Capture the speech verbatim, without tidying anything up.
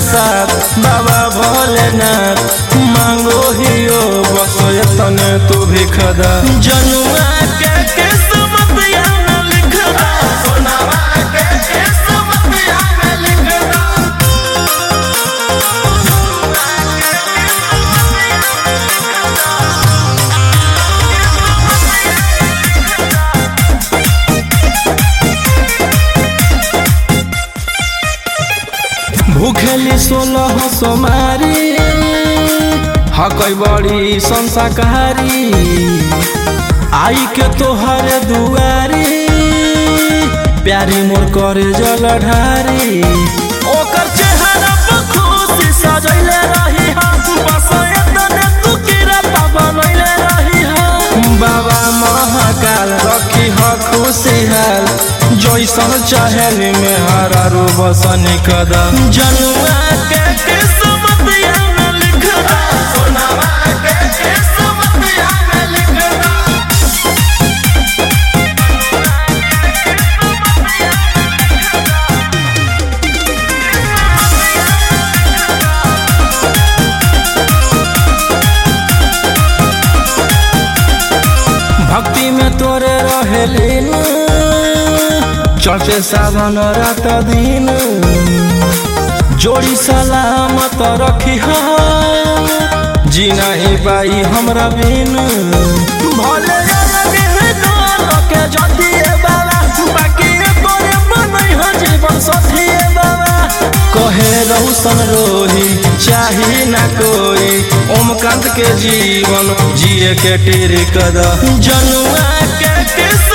साथ बाबा भोलेनाथ मांगो हियो बस तने तू भी खदा जनुआ के किस्मत में लिख दा सोनावा के किस्मत में लिख दा भूखेली सोलह सोमारी हकई बड़ी संसाकारी आई के तोहर दुआरी प्यारी मोर करे जल ढारी ओकर चेहरा पर खुशी सजैले रही हम बस एतने तू किरपा बनैले रही हम बाबा महाकाल रखी ह खुशहाल जैसन चाहल में हरा रू बसन कदा जनुआ के किस्मत में लिख दा सोनावा के किस्मत में लिख दा भक्ति में तोरे रहेलीन चढ़ते सावन रात दिन जोड़ी सलामत रखी जी नहीं पाई हमरा बिन भले के जतिए बाबा बाकी तोरे बनई ह जीवन साथी बाबा कहे रौशन रोही चाही ना कोई ओमकांत के जीवन जिए के टेरी कदा जनुआ के